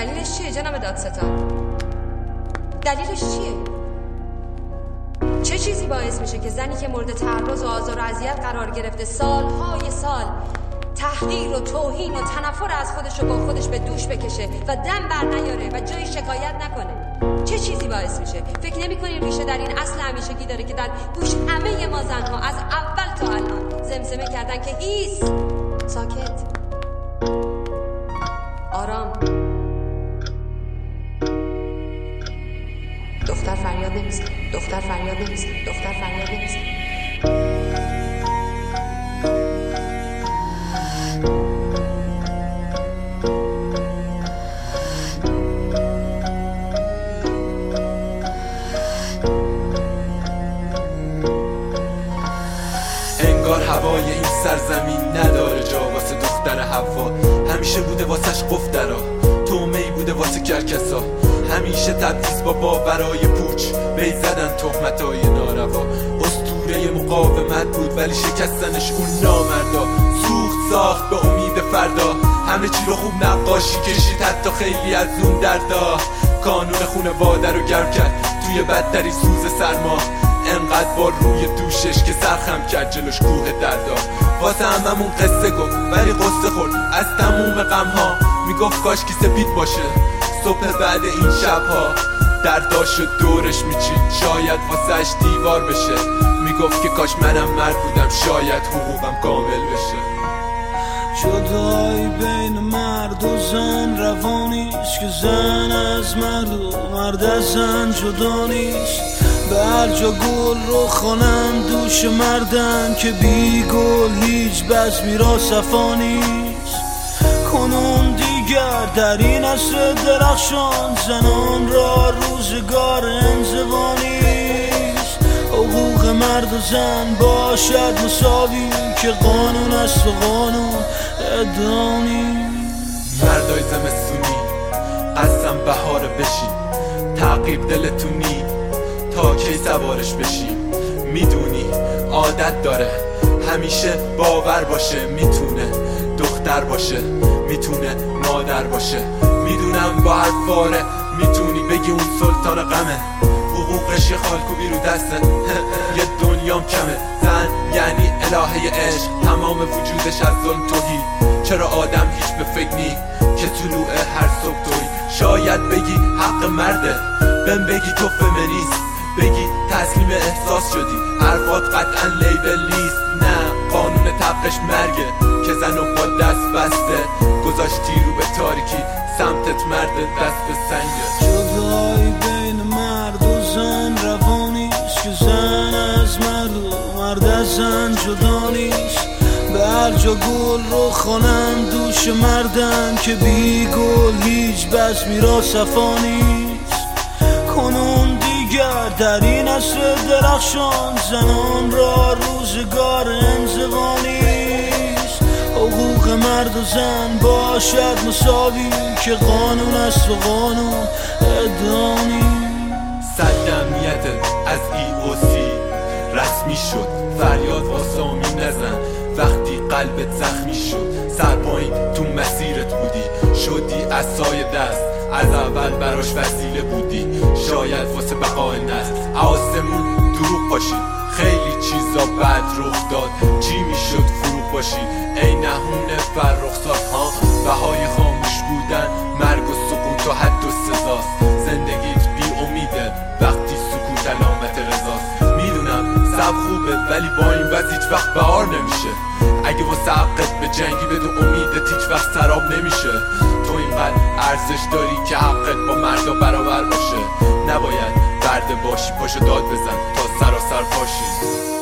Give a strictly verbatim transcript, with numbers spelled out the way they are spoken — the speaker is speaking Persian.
دلیلش چیه جناب دادستان؟ دلیلش چیه؟ چه چیزی باعث میشه که زنی که مورد تعرض و آزار و اذیت قرار گرفته سالهای سال تحقیر و توهین و تنفر از خودش رو با خودش به دوش بکشه و دم بر نیاره و جایی شکایت نکنه؟ چه چیزی باعث میشه؟ فکر نمی کنین ریشه در این اصل همیشگی داره که در گوش همه ما زنها از اول تا الان زمزمه کردن که هیس، ساکت، آرام، دختر فریاد نمیزن، دختر فریاد نمیزن، دختر فریاد نمیزن. انگار هوای این سرزمین نداره جا واسه دختر حوا. همیشه بوده واسش قفترا، تومه‌ای بوده واسه کرکسا. همیشه تبعیض با باورای پوچ بی زدن تهمتای ناروا. اسطوره مقاومت بود ولی شکستنش اون نامردا. سوخت ساخت به امید فردا، همه چی رو خوب نقاشی کشید حتی خیلی از اون دردا. کانون خونواده رو گرم کرد توی بدتری سوز سرما. انقدر بار روی دوشش که سرخم کرد جلوش کوه دردا. واسه هممون قصه گفت ولی قصه خورد از تموم غمها. میگفت کاش کی سپید باشه صبح بعد این شبها. درداشو دورش میچید شاید واسهش دیوار بشه. میگفت که کاش منم مرد بودم شاید حقوقم کامل بشه. جدایی بین مرد و زن روانیش که زن از مرد و مرد از زن جدا نیست. به هر جا گل رو خانم دوش مردن که بی گل هیچ بزمی را صفا نیست. کنون دیگر در این عصر درخشان زنان را روزگار انزوا نیست. حقوق مرد و زن باشد مساوی که قانون است و قانون ادعا نیست. مردای زمستونی قسم بهاره بشی، تعقیب دلتونی تا کی سوارش بشیم. میدونی عادت داره همیشه باور باشه. میتونه دختر باشه میتونه مادر باشه. میدونم با هر فاره میتونی بگی اون سلطان غمه. حقوقش یه خالکوبی رو دسته یه دنیام کمه. زن یعنی الهه عشق، تمام وجودش از ظلم توهی. چرا آدم هیچ به فکر نی که طلوع هر صبح توی. شاید بگی حق مرده، بهم بگی تو فمینیست، بگی تسلیم احساس شدی. حرفات قطعا لیبل نیست، نه قانون طبقش مرگه که زنو با دست بسته گذاشتی رو به تاریکی. سمتت مرد دست به سنگه. جدایی بین مرد و زن روانیست که زن از مرد و مرد از زن جدا نیست. به هر جا گل رو خانم دوش مردن که بی گل هیچ بزمی را صفا نیست. کنون دیگر در این عصر درخشان زنان را روزگار انزوا نیست. حقوق مرد و زن باشد مساوی که قانون است و قانون ادعا نیست. صد جمعیت از ای او سی رسمی شد. فریاد واسامی نزن وقتی قلبت زخمی شد. سر پایین تو مسیرت بودی، شدی عصای دست، از اول براش وسیله بودی. شاید واسه بقای نسل آسمون دروغ باشی. خیلی چیزا بد رخ داد، چی میشد فروغ باشی. ای نهونه فرخزاد ها، بهای خاموش بودن مرگ و سقوط و حد و سزاست. زندگیت بی امیده وقتی سکوت علامت رضاست. میدونم سب خوبه ولی با این وضع هیچ وقت بهار نمیشه. اگه واسه حقت به جنگی بدون امیدت هیچ وقت سراب نمیشه. تو اینقدر ارزش داری که حقت با مردا برابر باشه. نباید برده باشی پاشو داد بزن تا سراسر پاشی.